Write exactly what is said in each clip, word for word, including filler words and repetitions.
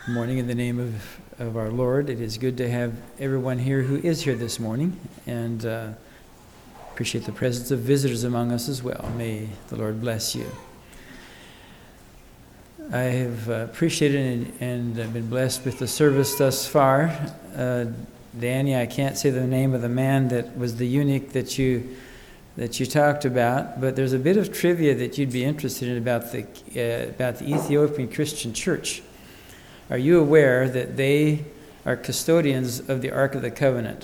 Good morning in the name of, of our Lord. It is good to have everyone here who is here this morning, and uh, appreciate the presence of visitors among us as well. May the Lord bless you. I have uh, appreciated and, and been blessed with the service thus far. Uh, Danny, I can't say the name of the man that was the eunuch that you that you talked about, but there's a bit of trivia that you'd be interested in about the uh, about the Ethiopian Christian Church. Are you aware that they are custodians of the Ark of the Covenant?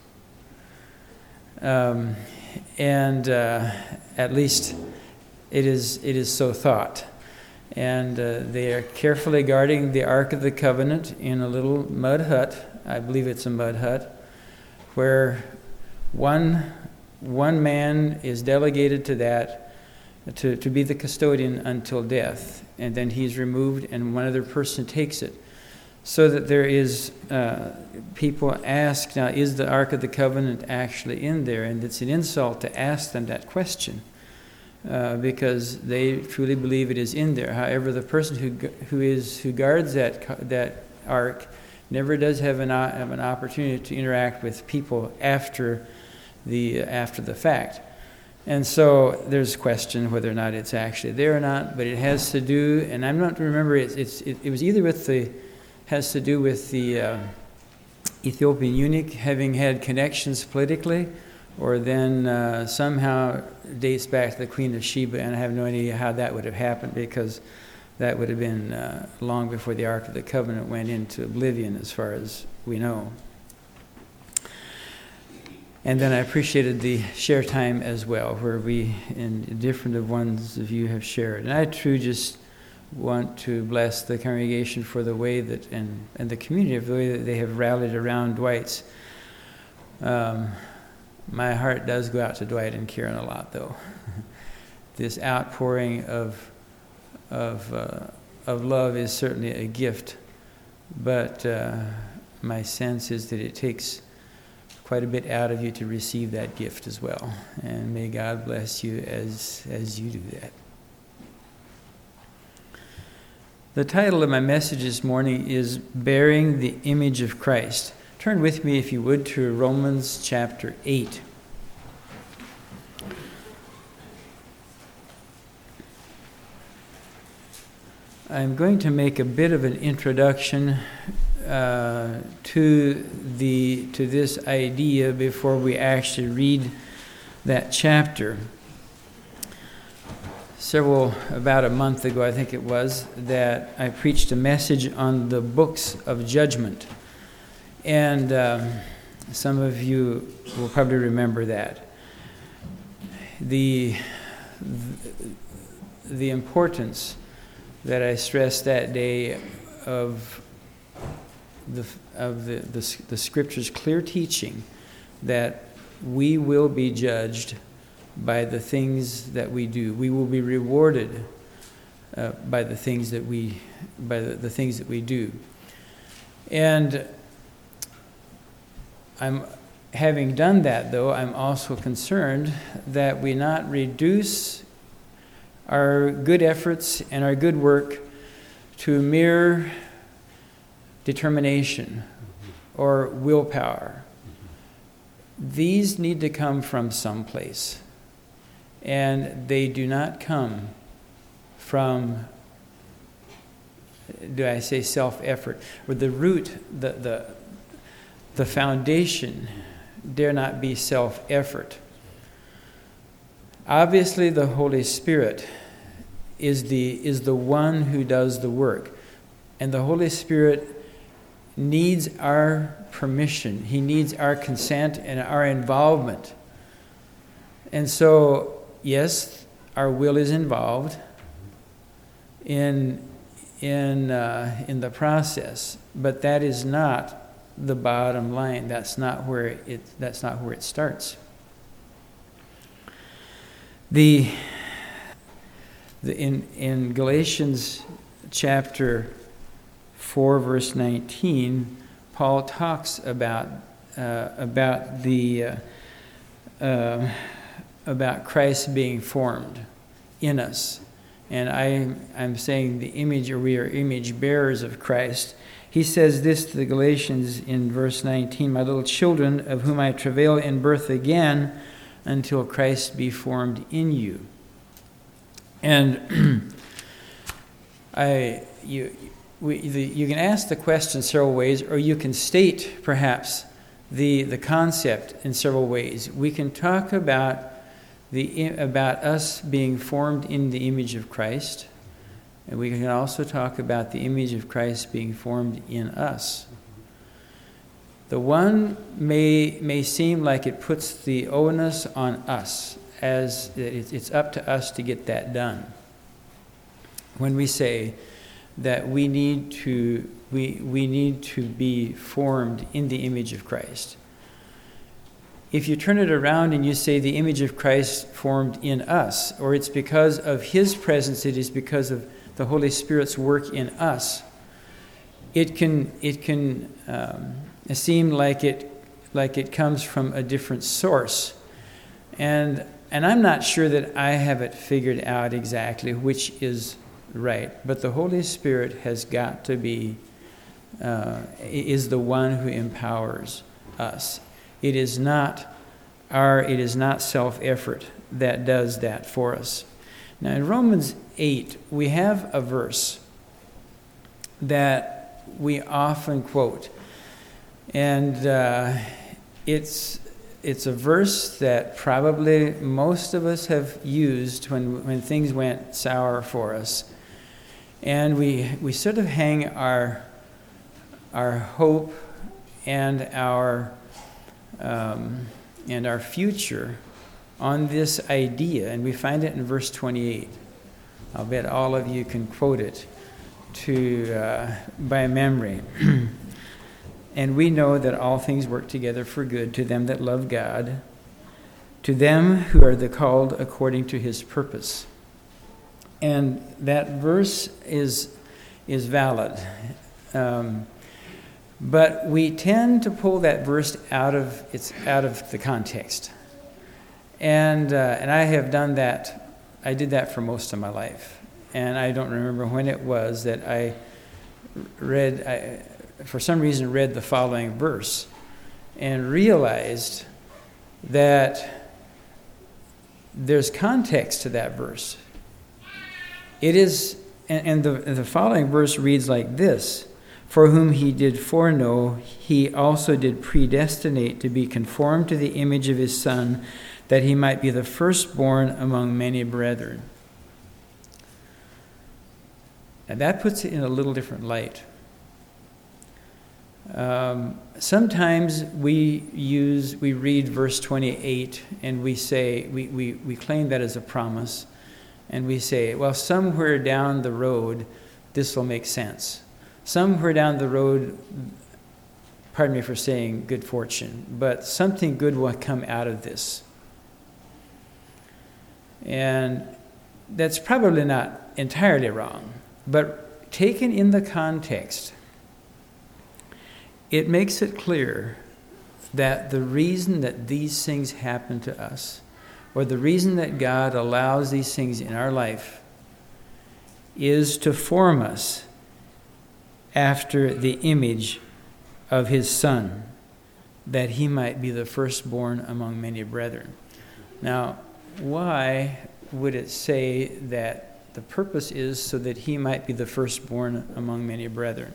Um, and uh, at least it is it is so thought. And uh, they are carefully guarding the Ark of the Covenant in a little mud hut. I believe it's a mud hut, where one one man is delegated to that to, to be the custodian until death. And then he's removed and one other person takes it. So that there is, uh, people ask, now, is the Ark of the Covenant actually in there? And it's an insult to ask them that question, uh, because they truly believe it is in there. However, the person who who is who guards that that Ark never does have an have an opportunity to interact with people after the after the fact. And so there's a question whether or not it's actually there or not, but it has to do, and I'm not remember, it's, it's, it, it was either with the, has to do with the uh, Ethiopian eunuch having had connections politically, or then uh, somehow dates back to the Queen of Sheba, and I have no idea how that would have happened, because that would have been uh, long before the Ark of the Covenant went into oblivion, as far as we know. And then I appreciated the share time as well, where we, and different of ones of you have shared. And I too just want to bless the congregation for the way that, and, and the community, for the way that they have rallied around Dwight's. Um, my heart does go out to Dwight and Karen a lot, though. This outpouring of, of, uh, of love is certainly a gift, but uh, my sense is that it takes quite a bit out of you to receive that gift as well. And may God bless you as as you do that. The title of my message this morning is Bearing the Image of Christ. Turn with me, if you would, to Romans chapter eight. I'm going to make a bit of an introduction Uh, to the to this idea before we actually read that chapter. Several, about a month ago, I think it was, that I preached a message on the books of judgment. And um, some of you will probably remember that. The, the importance that I stressed that day of The, of the, the, the Scripture's clear teaching that we will be judged by the things that we do. We will be rewarded uh, by the things that we by the, the things that we do. And I'm having done that, though, I'm also concerned that we not reduce our good efforts and our good work to mere determination or willpower. These need to come from someplace, and they do not come from, do I say self-effort, or the root, the the the foundation dare not be self-effort. Obviously, the Holy Spirit is the is the one who does the work, and the Holy Spirit needs our permission. He needs our consent and our involvement. And so, yes, our will is involved in in uh, in the process, but that is not the bottom line. That's not where it that's not where it starts. The the in in Galatians chapter four, verse nineteen, Paul talks about uh, about the uh, uh, about Christ being formed in us, and I, I'm saying the image, or we are image bearers of Christ. He says this to the Galatians in verse nineteen, "My little children, of whom I travail in birth again, until Christ be formed in you." And I, you, we, the, you can ask the question several ways, or you can state perhaps the the concept in several ways. We can talk about the about us being formed in the image of Christ. And we can also talk about the image of Christ being formed in us. The one may may seem like it puts the onus on us, as it's up to us to get that done. When we say that we need to we we need to be formed in the image of Christ. If you turn it around and you say the image of Christ formed in us, or it's because of his presence, it is because of the Holy Spirit's work in us, it can it can um, seem like it like it comes from a different source, and and I'm not sure that I have it figured out exactly which is right. But the Holy Spirit has got to be uh, is the one who empowers us. It is not our it is not self-effort that does that for us. Now in Romans eight, we have a verse that we often quote, and uh, it's it's a verse that probably most of us have used when when things went sour for us, and we we sort of hang our our hope and our um, and our future on this idea, and we find it in verse twenty-eight. I'll bet all of you can quote it to uh, by memory. "And we know that all things work together for good to them that love God, to them who are the called according to his purpose." And that verse is is valid, um, but we tend to pull that verse out of it's out of the context, and uh, and I have done that. I did that for most of my life, and I don't remember when it was that I read, I, for some reason, read the following verse and realized that there's context to that verse. It is, and, and the, the following verse reads like this: "For whom he did foreknow, he also did predestinate to be conformed to the image of his Son, that he might be the firstborn among many brethren." And that puts it in a little different light. Um, sometimes we use, we read verse twenty-eight and we say, we, we, we claim that as a promise, and we say, well, somewhere down the road, this will make sense. Somewhere down the road, pardon me for saying good fortune, but something good will come out of this. And that's probably not entirely wrong, but taken in the context, it makes it clear that the reason that these things happen to us, or the reason that God allows these things in our life, is to form us after the image of his Son, that he might be the firstborn among many brethren. Now, why would it say that the purpose is so that he might be the firstborn among many brethren?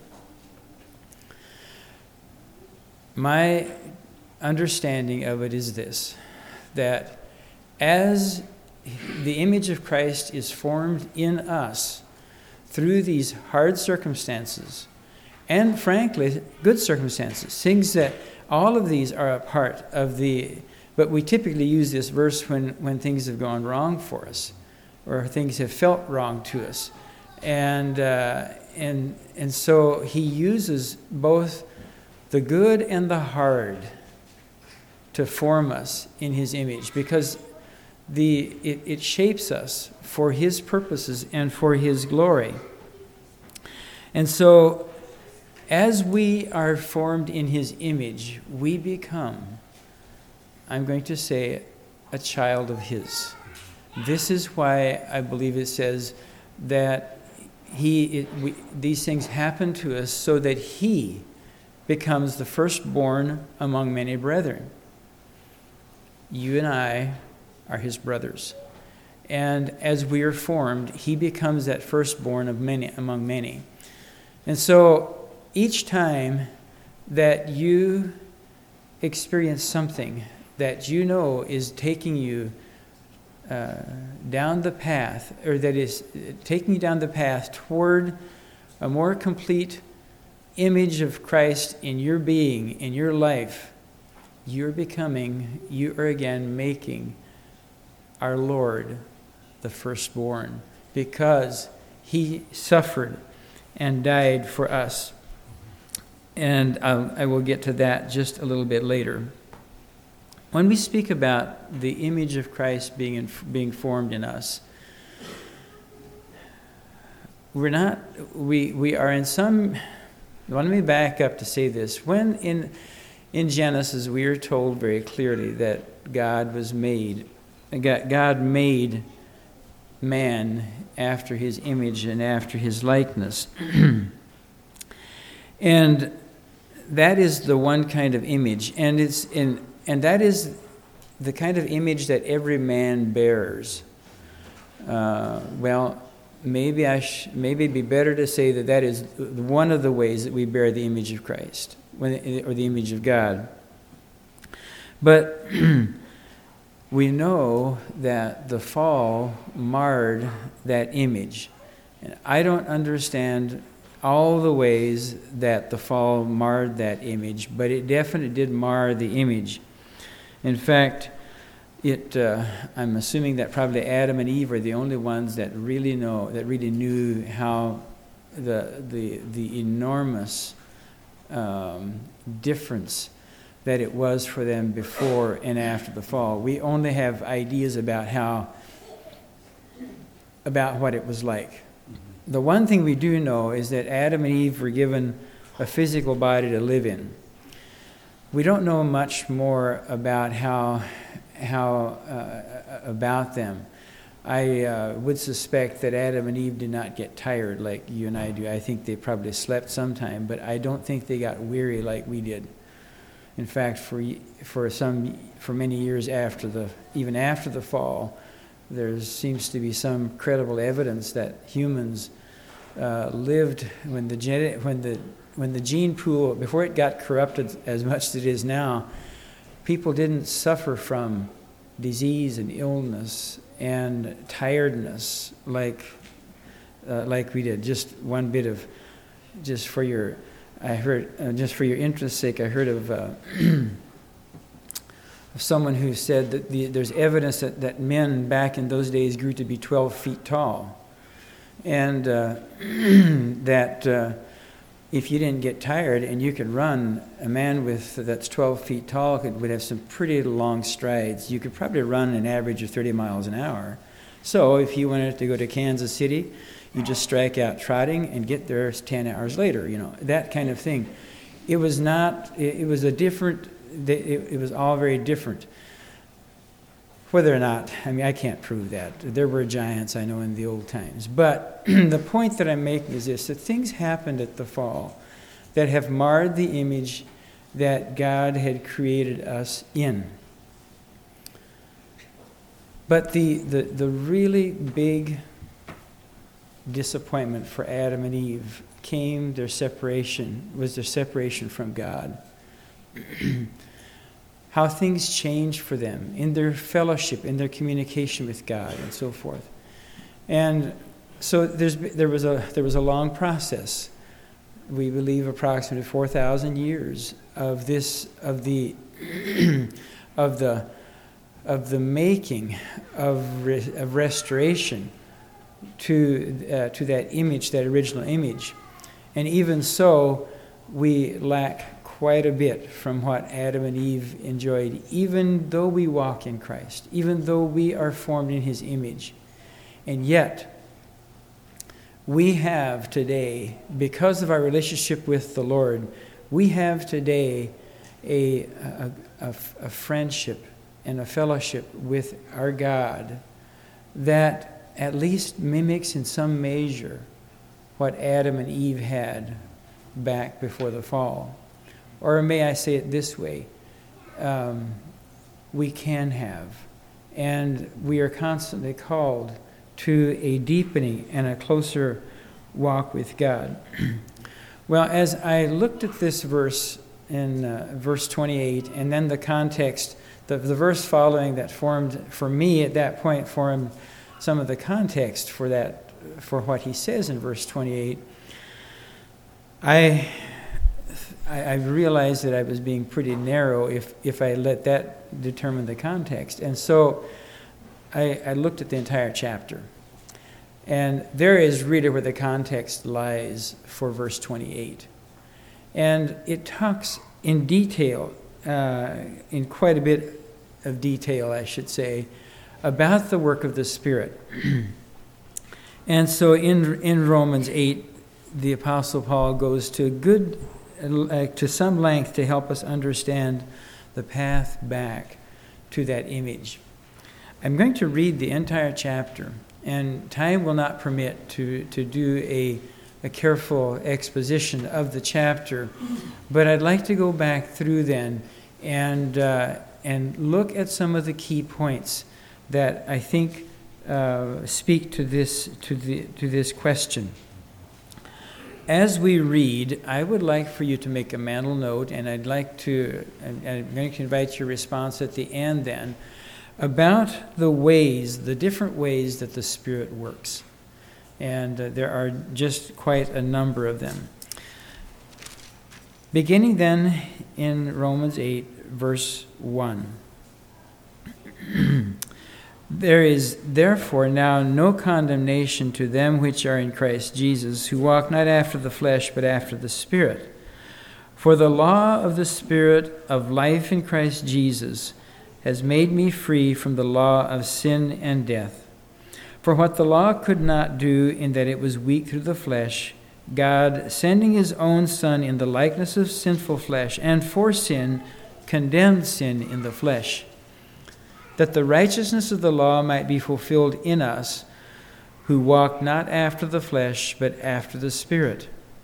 My understanding of it is this, that as the image of Christ is formed in us through these hard circumstances, and frankly, good circumstances, things that all of these are a part of the, but we typically use this verse when, when things have gone wrong for us, or things have felt wrong to us. And, uh, and, and so he uses both the good and the hard to form us in his image, because the it, it shapes us for his purposes and for his glory. And so as we are formed in his image, we become, I'm going to say, a child of his. This is why I believe it says, that he it, we, these things happen to us so that he becomes the firstborn among many brethren. You and I are his brothers. And as we are formed, he becomes that firstborn of many among many. And so each time that you experience something that you know is taking you uh, down the path, or that is taking you down the path toward a more complete image of Christ in your being, in your life, you're becoming, you are again making our Lord the firstborn, because he suffered and died for us. And I'll, I will get to that just a little bit later. When we speak about the image of Christ being in, being formed in us, we're not, we, we are in some, let me back up to say this. When in, in Genesis, we are told very clearly that God was made, God, God made man after his image and after his likeness. And that is the one kind of image, and it's in, and that is the kind of image that every man bears. Uh, well, maybe I sh- maybe it'd be better to say that that is one of the ways that we bear the image of Christ, when, or the image of God. But we know that the fall marred that image. And I don't understand all the ways that the fall marred that image, but it definitely did mar the image. In fact, it uh, I'm assuming that probably Adam and Eve are the only ones that really know, that really knew how the the the enormous um, difference that it was for them before and after the fall. We only have ideas about how, about what it was like. The one thing we do know is that Adam and Eve were given a physical body to live in. We don't know much more about how, how uh, about them. I uh, would suspect that Adam and Eve did not get tired like you and I do. I think they probably slept sometime, but I don't think they got weary like we did. In fact, for for some for many years after the even after the fall, there seems to be some credible evidence that humans uh, lived when the gen, when the when the gene pool, before it got corrupted as much as it is now. People didn't suffer from disease and illness and tiredness like uh, like we did. Just one bit of, just for your. I heard, uh, just for your interest's sake, I heard of, uh, of someone who said that the, there's evidence that, that men back in those days grew to be twelve feet tall. And uh, that uh, if you didn't get tired and you could run, a man with that's twelve feet tall could, would have some pretty long strides. You could probably run an average of thirty miles an hour. So if you wanted to go to Kansas City, you just strike out trotting and get there ten hours later, you know, that kind of thing. It was not, it, it was a different, it, it was all very different. Whether or not, I mean, I can't prove that. There were giants, I know, in the old times. But the point that I'm making is this, that things happened at the fall that have marred the image that God had created us in. But the, the, the really big disappointment for Adam and Eve came their separation, was their separation from God. How things changed for them in their fellowship, in their communication with God, and so forth. And so there's there was a there was a long process. We believe approximately four thousand years of this of the of the of the making of, re, of restoration to uh, to that image, that original image. And even so, we lack quite a bit from what Adam and Eve enjoyed, even though we walk in Christ, even though we are formed in his image. And yet, we have today, because of our relationship with the Lord, we have today a, a, a, a friendship and a fellowship with our God that at least mimics in some measure what Adam and Eve had back before the fall. Or may I say it this way, um, we can have, and we are constantly called to a deepening and a closer walk with God. Well, as I looked at this verse in uh, verse twenty-eight, and then the context, the, the verse following that formed, for me at that point, formed some of the context for that, for what he says in verse twenty-eight, I, I, I realized that I was being pretty narrow if, if I let that determine the context. And so I, I looked at the entire chapter. And there is really where the context lies for verse twenty-eight. And it talks in detail, uh, in quite a bit of detail, I should say, about the work of the Spirit. And so in in Romans eight, the Apostle Paul goes to a good, uh, to some length to help us understand the path back to that image. I'm going to read the entire chapter, and time will not permit to, to do a, a careful exposition of the chapter, but I'd like to go back through then and uh, and look at some of the key points that I think uh, speak to this to the to this question. As we read, I would like for you to make a mental note, and I'd like to, and I'm going to invite your response at the end then, about the ways, the different ways that the Spirit works. And uh, there are just quite a number of them. Beginning then in Romans eight, verse one. There is therefore now no condemnation to them which are in Christ Jesus, who walk not after the flesh, but after the Spirit. For the law of the Spirit of life in Christ Jesus has made me free from the law of sin and death. For what the law could not do, in that it was weak through the flesh, God, sending his own Son in the likeness of sinful flesh, and for sin, condemned sin in the flesh, that the righteousness of the law might be fulfilled in us, who walk not after the flesh, but after the Spirit.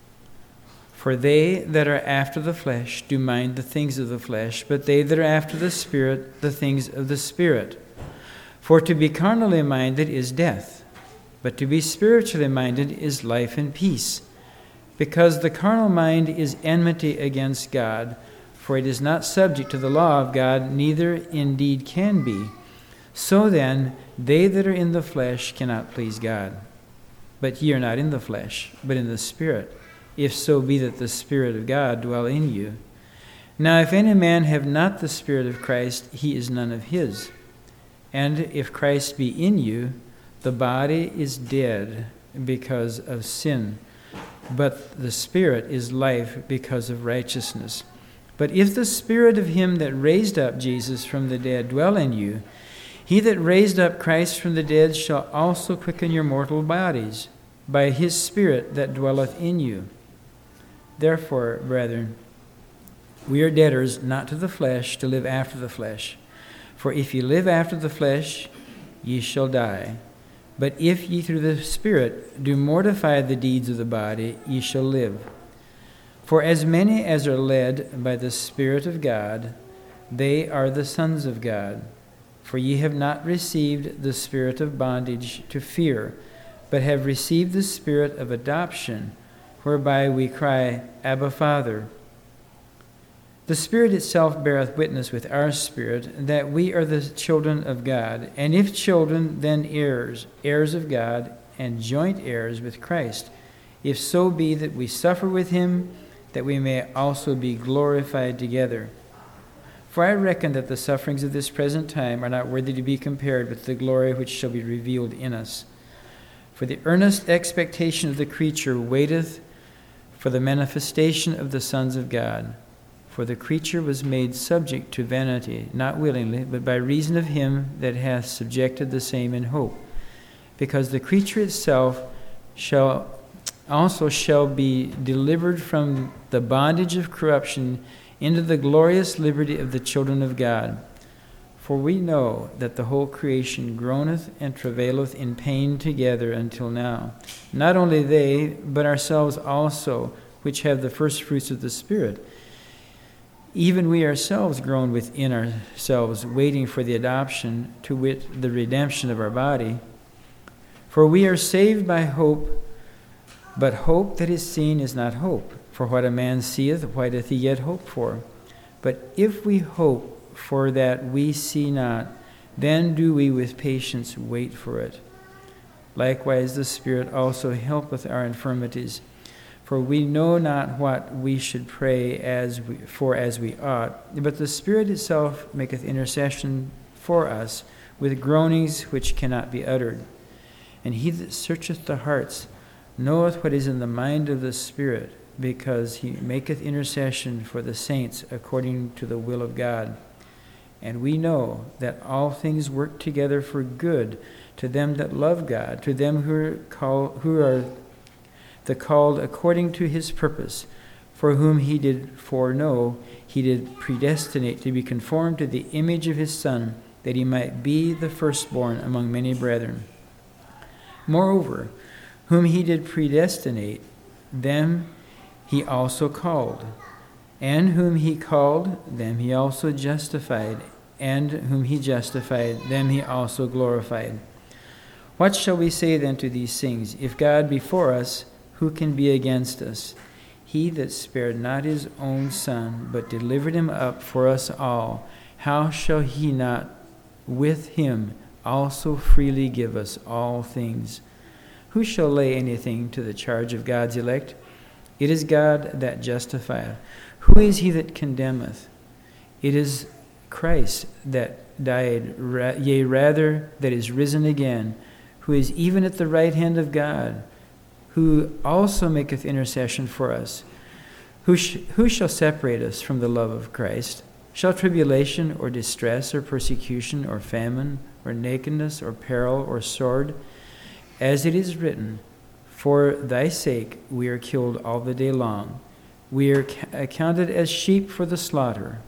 For they that are after the flesh do mind the things of the flesh, but they that are after the Spirit, the things of the Spirit. For to be carnally minded is death, but to be spiritually minded is life and peace. Because the carnal mind is enmity against God, for it is not subject to the law of God, neither indeed can be. So then, they that are in the flesh cannot please God. But ye are not in the flesh, but in the Spirit, if so be that the Spirit of God dwell in you. Now if any man have not the Spirit of Christ, he is none of his. And if Christ be in you, the body is dead because of sin, but the Spirit is life because of righteousness. But if the Spirit of him that raised up Jesus from the dead dwell in you, he that raised up Christ from the dead shall also quicken your mortal bodies by his Spirit that dwelleth in you. Therefore, brethren, we are debtors not to the flesh, to live after the flesh. For if ye live after the flesh, ye shall die. But if ye through the Spirit do mortify the deeds of the body, ye shall live. For as many as are led by the Spirit of God, they are the sons of God. For ye have not received the spirit of bondage to fear, but have received the Spirit of adoption, whereby we cry, Abba, Father. The Spirit itself beareth witness with our spirit that we are the children of God, and if children, then heirs, heirs of God, and joint heirs with Christ, if so be that we suffer with him, that we may also be glorified together. For I reckon that the sufferings of this present time are not worthy to be compared with the glory which shall be revealed in us. For the earnest expectation of the creature waiteth for the manifestation of the sons of God. For the creature was made subject to vanity, not willingly, but by reason of him that hath subjected the same in hope. Because the creature itself shall also shall be delivered from the bondage of corruption into the glorious liberty of the children of God. For we know that the whole creation groaneth and travaileth in pain together until now. Not only they, but ourselves also, which have the first fruits of the Spirit. Even we ourselves groan within ourselves, waiting for the adoption, to wit, the redemption of our body. For we are saved by hope, but hope that is seen is not hope. For what a man seeth, why doth he yet hope for? But if we hope for that we see not, then do we with patience wait for it. Likewise the Spirit also helpeth our infirmities. For we know not what we should pray as we, for as we ought, but the Spirit itself maketh intercession for us with groanings which cannot be uttered. And he that searcheth the hearts knoweth what is in the mind of the Spirit, because he maketh intercession for the saints according to the will of God. And we know that all things work together for good to them that love God, to them who are, call, who are the called according to his purpose, for whom he did foreknow, he did predestinate to be conformed to the image of his Son, that he might be the firstborn among many brethren. Moreover, whom he did predestinate, them he also called. And whom he called, them he also justified. And whom he justified, them he also glorified. What shall we say then to these things? If God be for us, who can be against us? He that spared not his own Son, but delivered him up for us all, how shall he not with him also freely give us all things? Who shall lay anything to the charge of God's elect? It is God that justifieth. Who is he that condemneth? It is Christ that died, yea, rather, that is risen again, who is even at the right hand of God, who also maketh intercession for us. Who, sh- who shall separate us from the love of Christ? Shall tribulation, or distress, or persecution, or famine, or nakedness, or peril, or sword? As it is written, for thy sake we are killed all the day long. We are accounted as sheep for the slaughter.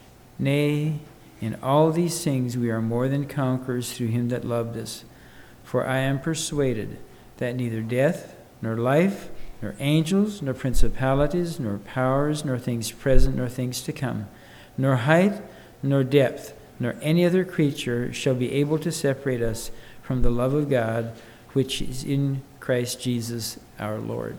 Nay, in all these things we are more than conquerors through him that loved us. For I am persuaded that neither death, nor life, nor angels, nor principalities, nor powers, nor things present, nor things to come, nor height, nor depth, nor any other creature shall be able to separate us from the love of God, which is in Christ Jesus our Lord.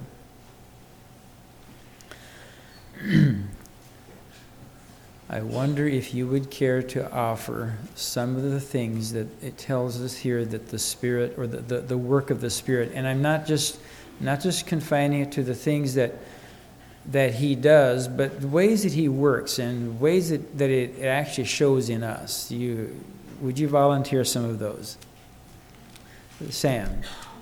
I wonder if you would care to offer some of the things that it tells us here that the Spirit, or the, the, the work of the Spirit, and I'm not just not just confining it to the things that that he does, but the ways that he works and ways that, that it, it actually shows in us. You would you volunteer some of those? Sam.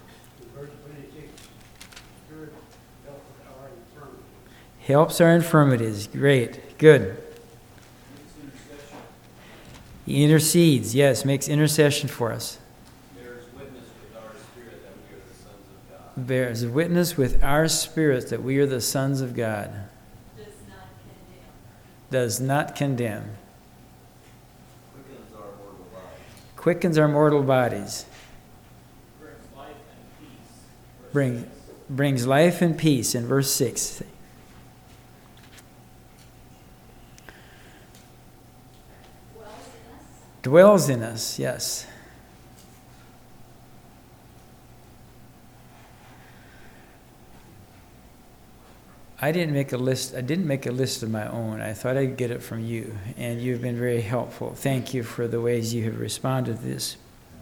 Helps our infirmities. Great. Good. He intercedes. Yes, makes intercession for us. Bears witness with our spirit that we are the sons of God. Bears witness with our spirit that we are the sons of God. Does not condemn. Does not condemn. Quickens our mortal bodies. Quickens our mortal bodies. Brings life and peace. Bring, brings life and peace in verse six. Dwells in us, yes. I didn't make a list. I didn't make a list of my own. I thought I'd get it from you, and you've been very helpful. Thank you for the ways you have responded to this.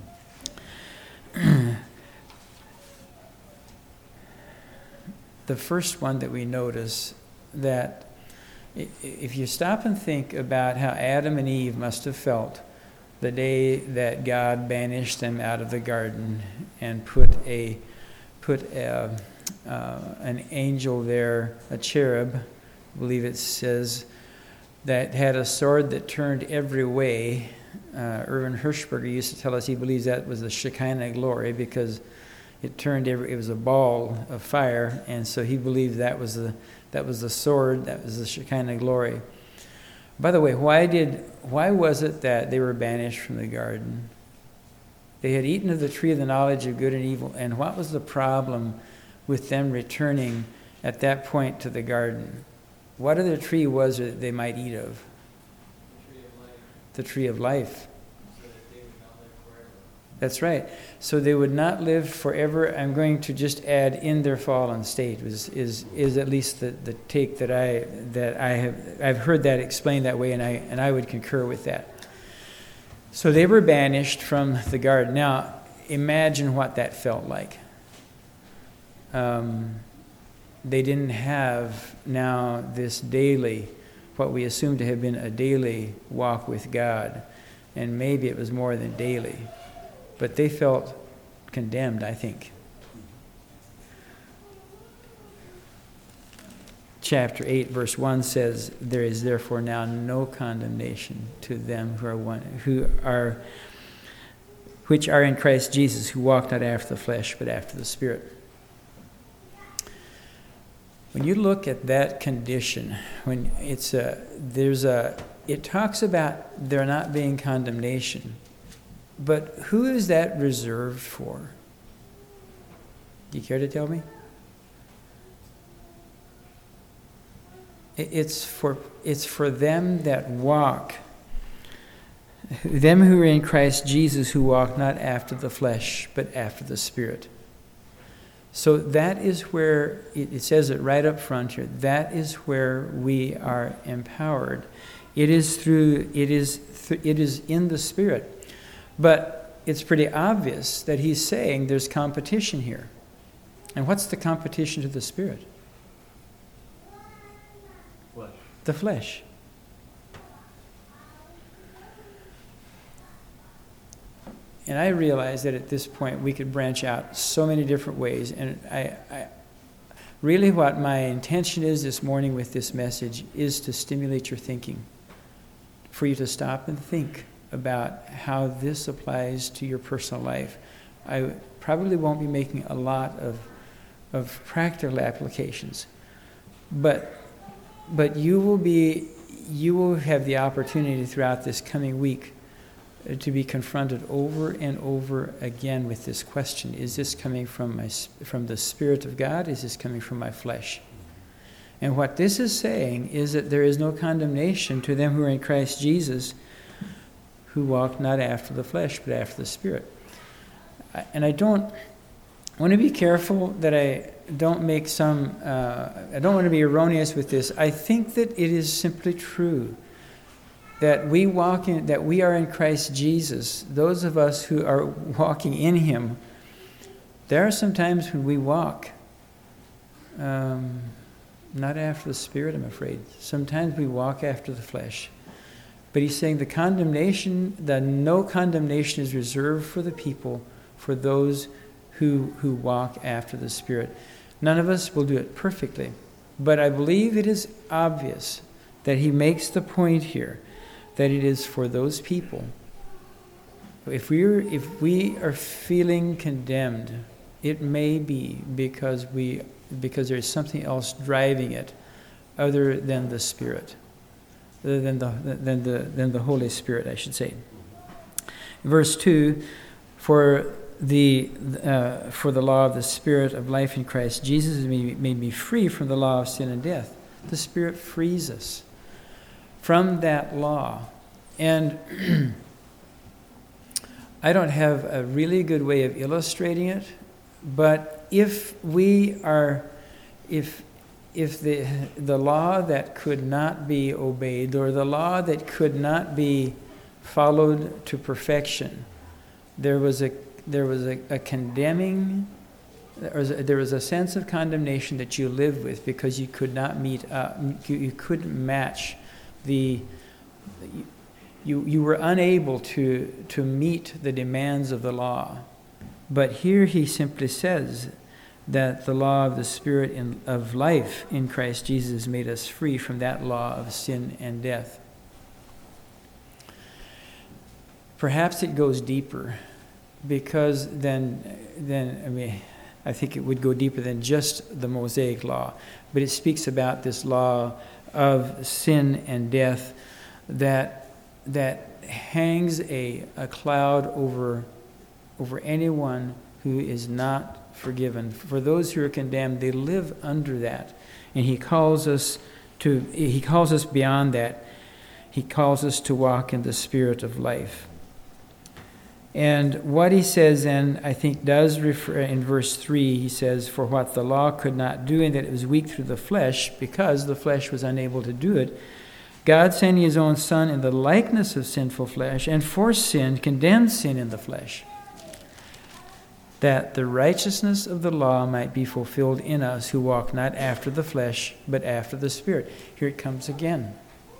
The first one that we notice, that if you stop and think about how Adam and Eve must have felt the day that God banished them out of the garden and put a put a, uh, an angel there, a cherub, I believe it says, that had a sword that turned every way. Uh, Irvin Hershberger used to tell us he believes that was the Shekinah glory because it turned every. It was a ball of fire, and so he believed that was the that was the sword, that was the Shekinah glory. By the way, why did why was it that they were banished from the garden? They had eaten of the tree of the knowledge of good and evil, and what was the problem with them returning at that point to the garden? What other tree was it they might eat of? The tree of life, The tree of life. so that they would not live forever. That's right. So they would not live forever. I'm going to just add in their fallen state is is is at least the, the take that I that I have I've heard that explained that way, and I and I would concur with that. So they were banished from the garden. Now imagine what that felt like. Um, they didn't have now this daily, what we assume to have been a daily walk with God, and maybe it was more than daily. But they felt condemned, I think. Chapter eight, verse one says, "There is therefore now no condemnation to them who are one, who are, which are in Christ Jesus, who walk not after the flesh, but after the Spirit." When you look at that condition, when it's a, there's a, it talks about there not being condemnation. But who is that reserved for? Do you care to tell me? It's for, it's for them that walk, them who are in Christ Jesus, who walk not after the flesh, but after the Spirit. So that is where, it says it right up front here, that is where we are empowered. It is through, it is, th- it is in the Spirit. But it's pretty obvious that he's saying there's competition here. And what's the competition to the Spirit? Flesh. The flesh. And I realize that at this point we could branch out so many different ways. And I, I really what my intention is this morning with this message is to stimulate your thinking, for you to stop and think about how this applies to your personal life. I probably won't be making a lot of of practical applications, but but you will be you will have the opportunity throughout this coming week to be confronted over and over again with this question: is this coming from my from the Spirit of God? Is this coming from my flesh? And what this is saying is that there is no condemnation to them who are in Christ Jesus, who walk not after the flesh, but after the Spirit. And I don't I want to be careful that I don't make some, uh, I don't want to be erroneous with this. I think that it is simply true that we walk in, that we are in Christ Jesus. Those of us who are walking in Him, there are some times when we walk um, not after the Spirit, I'm afraid. Sometimes we walk after the flesh. But he's saying the condemnation, the no condemnation is reserved for the people, for those who who walk after the Spirit. None of us will do it perfectly, but I believe it is obvious that he makes the point here that it is for those people. If we're if we are feeling condemned, it may be because we because there's something else driving it other than the Spirit. Than the than the than the Holy Spirit, I should say. Verse two, for the uh, for the law of the Spirit of life in Christ Jesus has made, made me free from the law of sin and death. The Spirit frees us from that law, and I don't have a really good way of illustrating it, but if we are, if If the the law that could not be obeyed, or the law that could not be followed to perfection, there was a there was a, a condemning, there was a, there was a sense of condemnation that you lived with because you could not meet up, you, you couldn't match the, you you were unable to to meet the demands of the law. But here he simply says that the law of the Spirit in, of life in Christ Jesus made us free from that law of sin and death. Perhaps it goes deeper, because then, then I mean, I think it would go deeper than just the Mosaic law, but it speaks about this law of sin and death that that hangs a, a cloud over over anyone who is not forgiven. For those who are condemned, they live under that. And he calls us to he calls us beyond that. He calls us to walk in the spirit of life. And what he says then, I think, does refer, in verse three, he says, for what the law could not do, and that it was weak through the flesh, because the flesh was unable to do it, God sending his own Son in the likeness of sinful flesh, and for sin, condemned sin in the flesh, that the righteousness of the law might be fulfilled in us who walk not after the flesh, but after the Spirit. Here it comes again.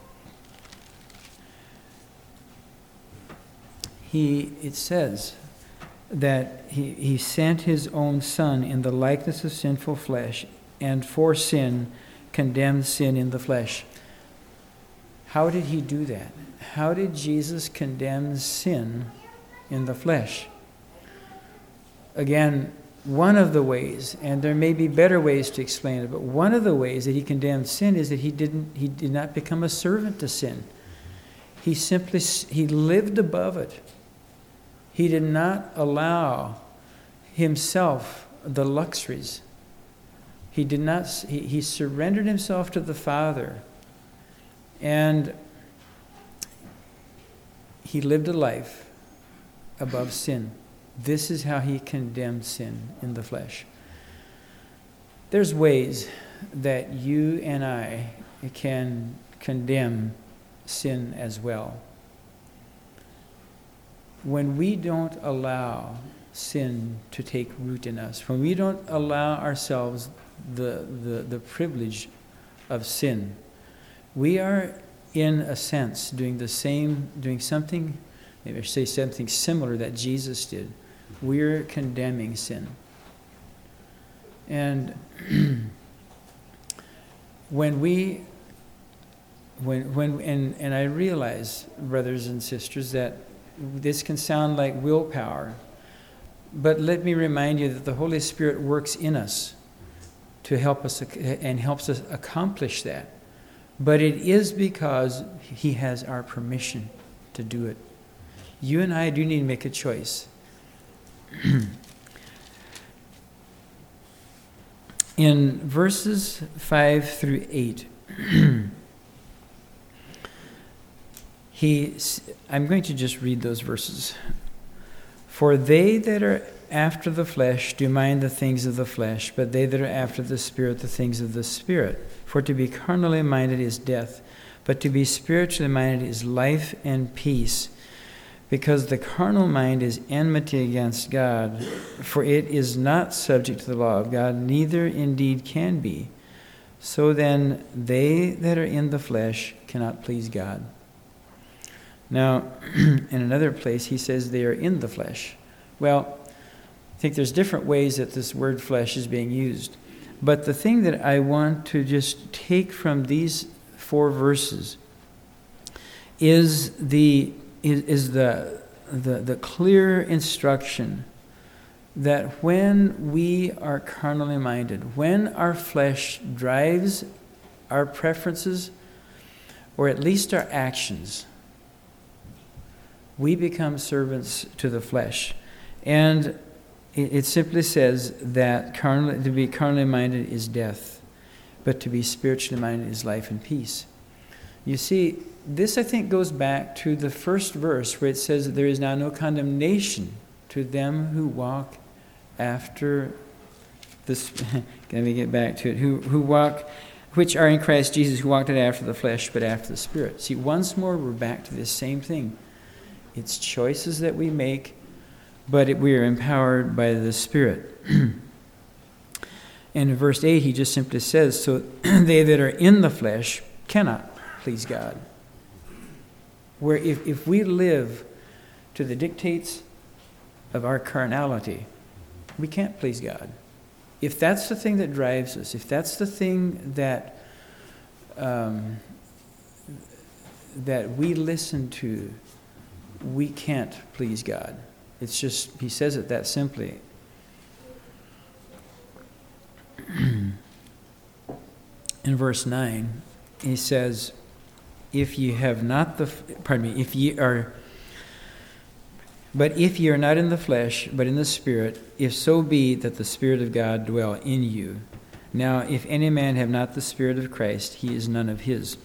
He, it says that he, he sent his own Son in the likeness of sinful flesh, and for sin, condemned sin in the flesh. How did he do that? How did Jesus condemn sin in the flesh? Again, one of the ways, and there may be better ways to explain it, but one of the ways that he condemned sin is that he didn't he did not become a servant to sin. He simply he lived above it. He did not allow himself the luxuries. He did not he, he surrendered himself to the Father, and he lived a life above sin. This is how he condemned sin in the flesh. There's ways that you and I can condemn sin as well. When we don't allow sin to take root in us, when we don't allow ourselves the, the, the privilege of sin, we are, in a sense, doing the same, doing something, maybe I should say something similar that Jesus did. We're condemning sin. And when we, when, when, and, and I realize, brothers and sisters, that this can sound like willpower, but let me remind you that the Holy Spirit works in us to help us and helps us accomplish that. But it is because he has our permission to do it. You and I do need to make a choice. In verses five through eight, he, I'm going to just read those verses. For they that are after the flesh do mind the things of the flesh, but they that are after the Spirit, the things of the Spirit. For to be carnally minded is death, but to be spiritually minded is life and peace. Because the carnal mind is enmity against God, for it is not subject to the law of God, neither indeed can be. So then they that are in the flesh cannot please God. Now, in another place, he says they are in the flesh. Well, I think there's different ways that this word flesh is being used. But the thing that I want to just take from these four verses is the is, is the, the the clear instruction that when we are carnally minded, when our flesh drives our preferences, or at least our actions, we become servants to the flesh. And it, it simply says that carnally, to be carnally minded is death, but to be spiritually minded is life and peace. You see, this I think goes back to the first verse where it says that there is now no condemnation to them who walk after this. Let me get back to it. Who who walk, which are in Christ Jesus, who walked not after the flesh, but after the Spirit. See, once more we're back to this same thing. It's choices that we make, but it, we are empowered by the Spirit. And in verse eight, he just simply says, so they that are in the flesh cannot please God. Where if, if we live to the dictates of our carnality, we can't please God. If that's the thing that drives us, if that's the thing that um, that we listen to, we can't please God. It's just, he says it that simply. In verse nine, he says, if ye have not the, pardon me, if ye are, but if ye are not in the flesh, but in the Spirit, if so be that the Spirit of God dwell in you. Now, if any man have not the Spirit of Christ, he is none of his.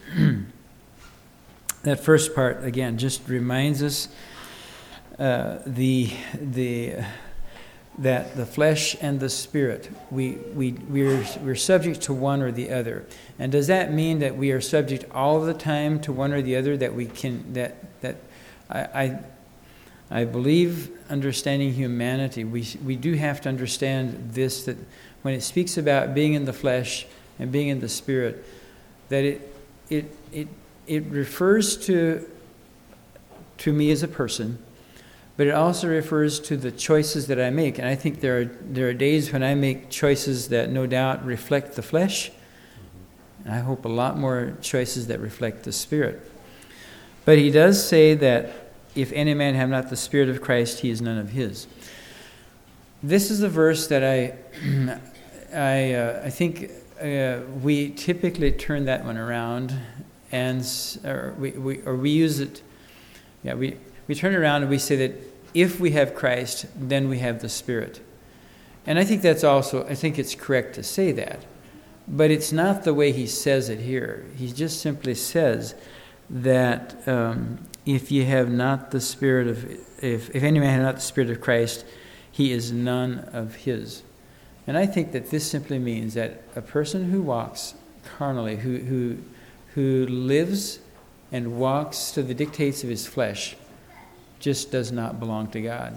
That first part, again, just reminds us uh, the the that the flesh and the spirit, we we we're we're subject to one or the other. And does that mean that we are subject all the time to one or the other? That we can that that I I, I believe, understanding humanity, we we do have to understand this, that when it speaks about being in the flesh and being in the spirit, that it it it it refers to to me as a person, but it also refers to the choices that I make. And I think there are there are days when I make choices that no doubt reflect the flesh, and I hope a lot more choices that reflect the Spirit. But he does say that if any man have not the Spirit of Christ, he is none of his. This is a verse that I I uh, I think uh, we typically turn that one around, and or we, we or we use it. Yeah, we. We turn around and we say that if we have Christ, then we have the Spirit. And I think that's also, I think it's correct to say that. But it's not the way he says it here. He just simply says that um, if you have not the Spirit of, if, if any man have not the Spirit of Christ, he is none of his. And I think that this simply means that a person who walks carnally, who who who lives and walks to the dictates of his flesh, just does not belong to God.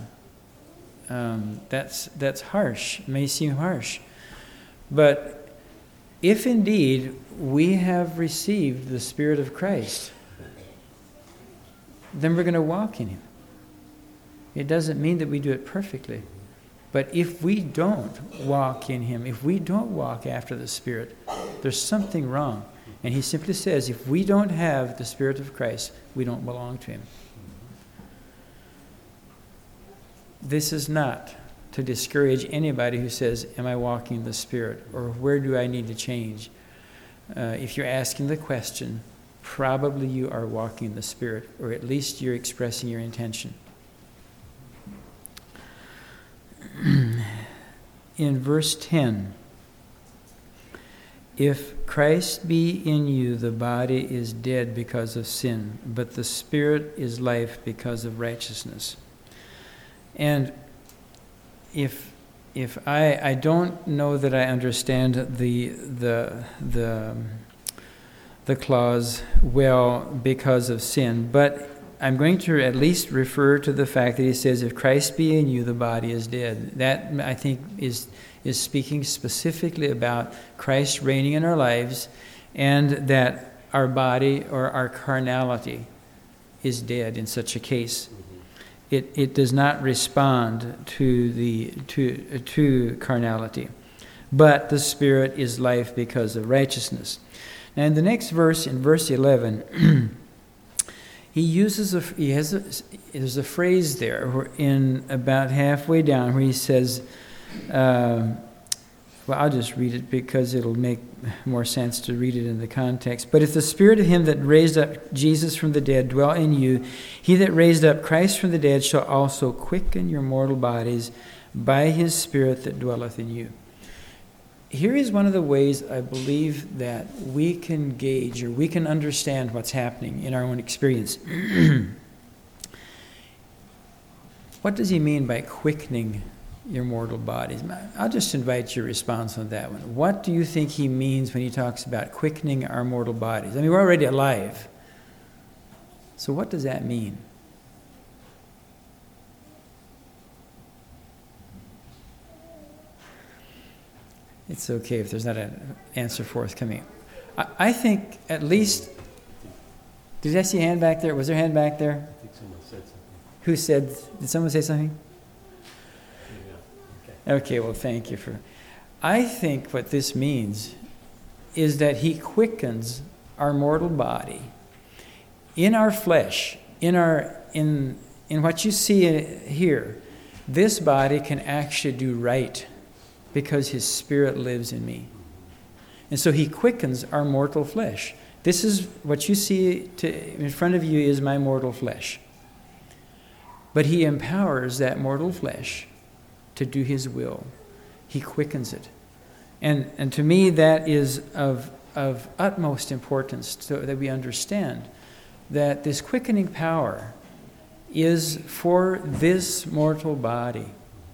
Um, that's that's harsh. It may seem harsh. But if indeed we have received the Spirit of Christ, then we're going to walk in Him. It doesn't mean that we do it perfectly. But if we don't walk in Him, if we don't walk after the Spirit, there's something wrong. And he simply says, if we don't have the Spirit of Christ, we don't belong to Him. This is not to discourage anybody who says, am I walking in the Spirit? Or where do I need to change? Uh, if you're asking the question, probably you are walking in the Spirit, or at least you're expressing your intention. In verse ten, if Christ be in you, the body is dead because of sin, but the Spirit is life because of righteousness. And if if I I don't know that I understand the the the the clause well because of sin, but I'm going to at least refer to the fact that he says, if Christ be in you, the body is dead. That, I think, is is speaking specifically about Christ reigning in our lives, and that our body or our carnality is dead in such a case. It it does not respond to the to to carnality, but the Spirit is life because of righteousness. Now, in the next verse, in verse eleven, he uses a he has a, there's a phrase there where in about halfway down where he says, um, well, I'll just read it because it'll make more sense to read it in the context. But if the Spirit of him that raised up Jesus from the dead dwell in you, he that raised up Christ from the dead shall also quicken your mortal bodies by his Spirit that dwelleth in you. Here is one of the ways I believe that we can gauge or we can understand what's happening in our own experience. What does he mean by quickening your mortal bodies? I'll just invite your response on that one. What do you think he means when he talks about quickening our mortal bodies? I mean, we're already alive. So what does that mean? It's okay if there's not an answer forthcoming. I, I think at least, did I see a hand back there? Was there a hand back there? I think someone said something. Who said, did someone say something? Yeah. Okay. Okay, well, thank you for... I think what this means is that he quickens our mortal body in our flesh, in our in in what you see here. This body can actually do right because his Spirit lives in me. And so he quickens our mortal flesh. This is what you see to, in front of you is my mortal flesh. But he empowers that mortal flesh to do his will. He quickens it. And, and to me, that is of, of utmost importance, so that we understand that this quickening power is for this mortal body.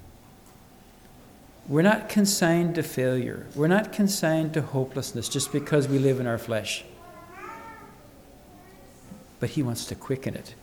We're not consigned to failure. We're not consigned to hopelessness just because we live in our flesh. But he wants to quicken it.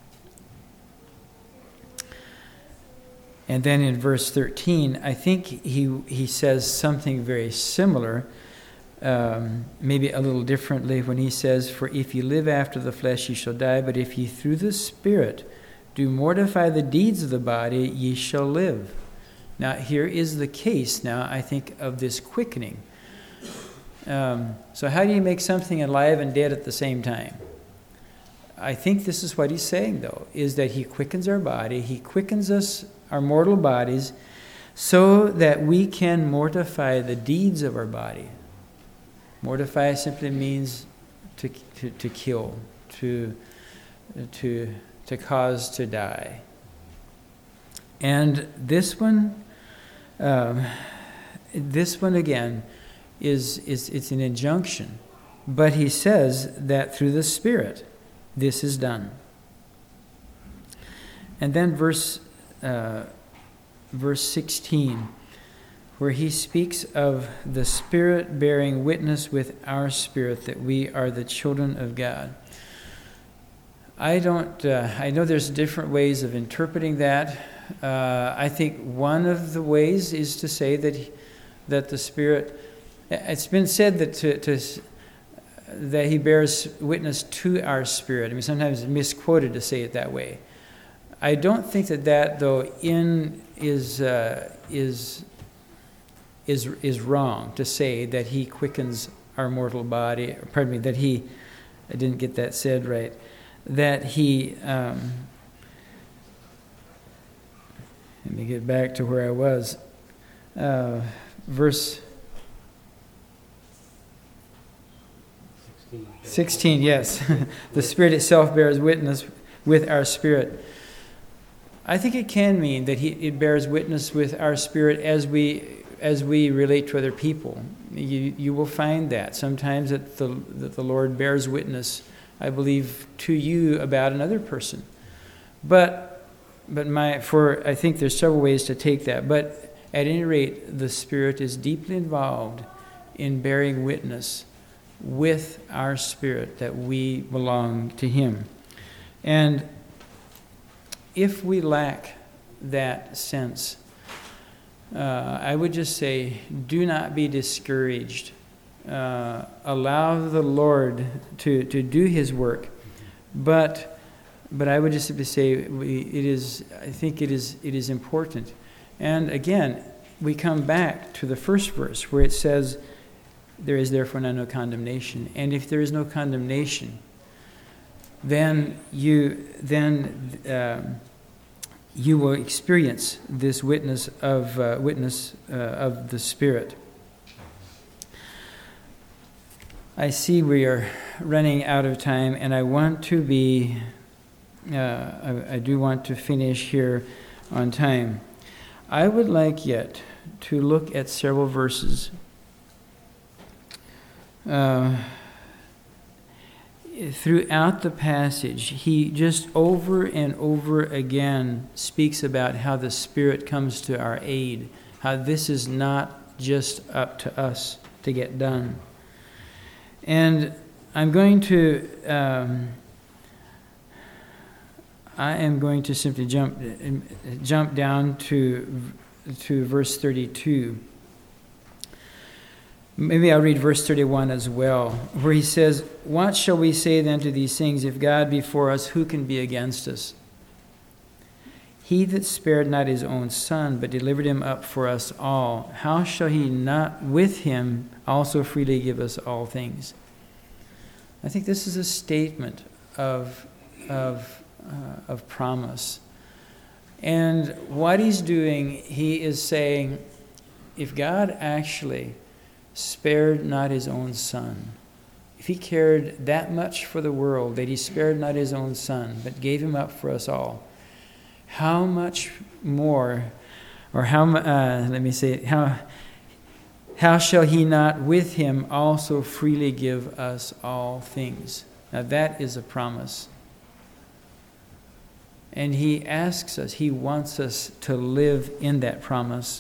And then in verse thirteen, I think he he says something very similar, um, maybe a little differently, when he says, "For if ye live after the flesh, ye shall die, but if ye through the Spirit do mortify the deeds of the body, ye shall live." Now, here is the case now, I think, of this quickening. Um, so how do you make something alive and dead at the same time? I think this is what he's saying, though, is that he quickens our body, he quickens us, our mortal bodies, so that we can mortify the deeds of our body. Mortify simply means to to, to kill, to to to cause to die. And this one, um, this one again, is is it's an injunction, but he says that through the Spirit, this is done. And then verse uh, verse sixteen, where he speaks of the Spirit bearing witness with our spirit that we are the children of God. I don't. Uh, I know there's different ways of interpreting that. Uh, I think one of the ways is to say that he, that the Spirit. It's been said that to, to that he bears witness to our spirit. I mean, sometimes it's misquoted to say it that way. I don't think that that, though, in is uh, is is is wrong to say that he quickens our mortal body. Pardon me, that he. I didn't get that said right. That he. Um, let me get back to where I was. Uh, verse. sixteen, yes. The Spirit itself bears witness with our spirit. I think it can mean that he, it bears witness with our spirit as we as we relate to other people. You you will find that sometimes that the that the Lord bears witness, I believe, to you about another person. But but my for I think there's several ways to take that. But at any rate, the Spirit is deeply involved in bearing witness with our spirit that we belong to him. And if we lack that sense, uh, I would just say, do not be discouraged. Uh, allow the Lord to, to do his work. But but I would just simply say we, it is I think it is it is important. And again, we come back to the first verse where it says, "There is therefore now no condemnation." And if there is no condemnation, then you then um, you will experience this witness of uh, witness uh, of the Spirit. I see we are running out of time, and I want to be. Uh, I, I do want to finish here on time. I would like yet to look at several verses. Uh, throughout the passage, he just over and over again speaks about how the Spirit comes to our aid, how this is not just up to us to get done. And I'm going to, um, I am going to simply jump jump down to to verse thirty-two. Maybe I'll read verse thirty-one as well, where he says, "What shall we say then to these things? If God be for us, who can be against us? He that spared not his own Son, but delivered him up for us all, how shall he not with him also freely give us all things?" I think this is a statement of, of, uh, of promise. And what he's doing, he is saying, if God actually spared not his own Son, if he cared that much for the world, that he spared not his own son, but gave him up for us all, how much more, or how, uh, let me say it, how, how shall he not with him also freely give us all things? Now that is a promise. And he asks us, he wants us to live in that promise.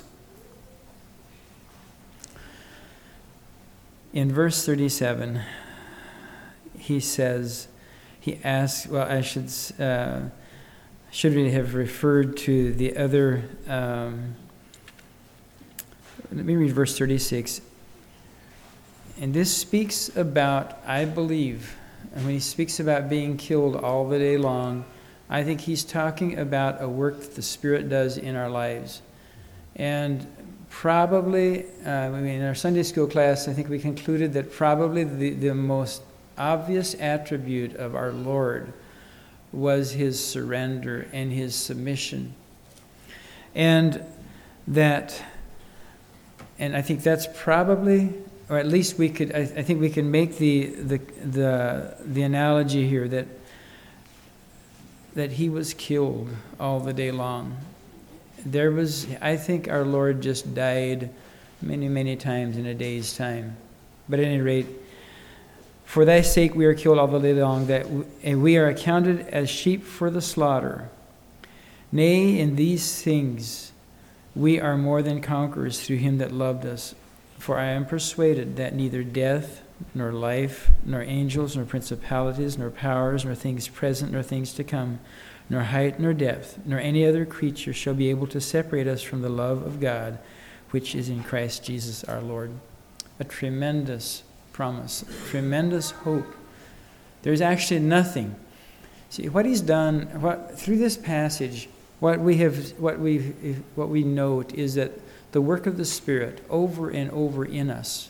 In verse thirty-seven, he says, he asks, well, I should, uh, should we have referred to the other, um, let me read verse thirty-six. And this speaks about, I believe, and when he speaks about being killed all the day long, I think he's talking about a work that the Spirit does in our lives. And probably, uh, I mean, in our Sunday school class, I think we concluded that probably the, the most obvious attribute of our Lord was his surrender and his submission. And that, and I think that's probably, or at least we could, I, I think we can make the, the, the, the analogy here that that he was killed all the day long. There was, I think our Lord just died many, many times in a day's time. But at any rate, for thy sake we are killed all the day long, that w- and we are accounted as sheep for the slaughter. Nay, in these things we are more than conquerors through him that loved us. For I am persuaded that neither death, nor life, nor angels, nor principalities, nor powers, nor things present, nor things to come, nor height, nor depth, nor any other creature shall be able to separate us from the love of God, which is in Christ Jesus our Lord. A tremendous promise, tremendous hope. There's actually nothing. See, what he's done, what through this passage, what we have, what we, what we note is that the work of the Spirit over and over in us.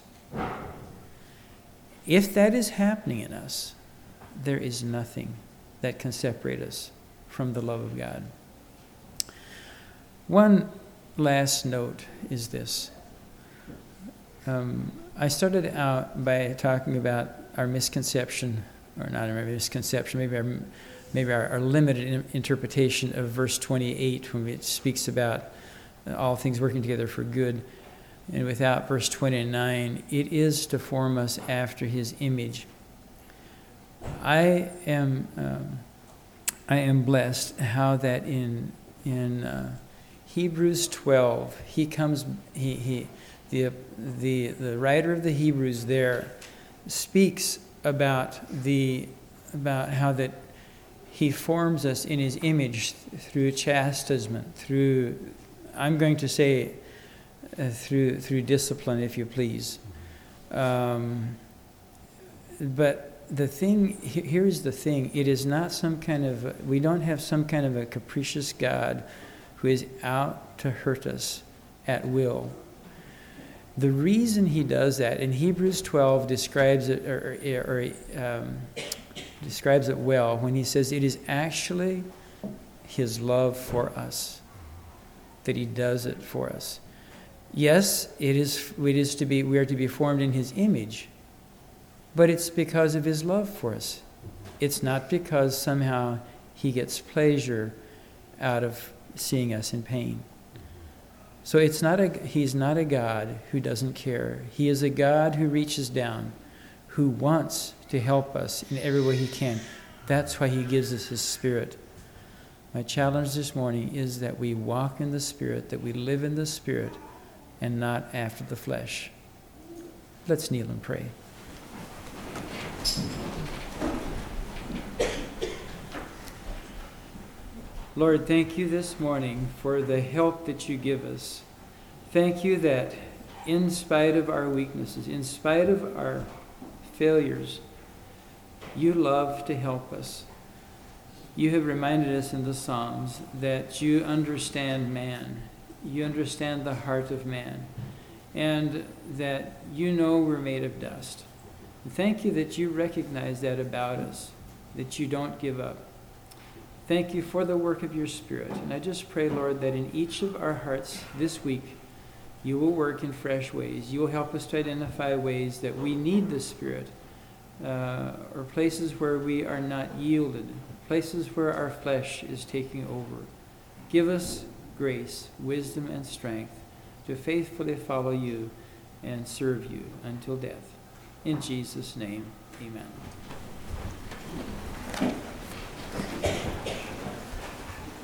If that is happening in us, there is nothing that can separate us from the love of God. One last note is this. Um, I started out by talking about our misconception, or not our misconception, maybe our, maybe our, our limited interpretation of verse twenty-eight when it speaks about all things working together for good. And without verse twenty-nine, it is to form us after his image. I am um, I am blessed how that in in uh, Hebrews twelve, he comes he he the the the writer of the Hebrews there speaks about the about how that he forms us in his image through chastisement, through I'm going to say Uh, through through discipline, if you please. Um, but the thing, here is the thing, it is not some kind of, we don't have some kind of a capricious God who is out to hurt us at will. The reason he does that, in Hebrews twelve describes it, or, or, or um, describes it well, when he says it is actually his love for us, that he does it for us. Yes, it is, it is to be, we are to be formed in his image, but it's because of his love for us. It's not because somehow he gets pleasure out of seeing us in pain. So it's not a, he's not a God who doesn't care. He is a God who reaches down, who wants to help us in every way he can. That's why he gives us his Spirit. My challenge this morning is that we walk in the Spirit, that we live in the Spirit, and not after the flesh. Let's kneel and pray. Lord, thank you this morning for the help that you give us. Thank you that in spite of our weaknesses, in spite of our failures, you love to help us. You have reminded us in the Psalms that you understand man. You understand the heart of man, and that you know we're made of dust. Thank you that you recognize that about us, that you don't give up. Thank you for the work of your Spirit. And I just pray, Lord, that in each of our hearts this week, you will work in fresh ways. You will help us to identify ways that we need the Spirit, uh, or places where we are not yielded, places where our flesh is taking over. Give us grace, wisdom, and strength to faithfully follow you and serve you until death. In Jesus' name, amen.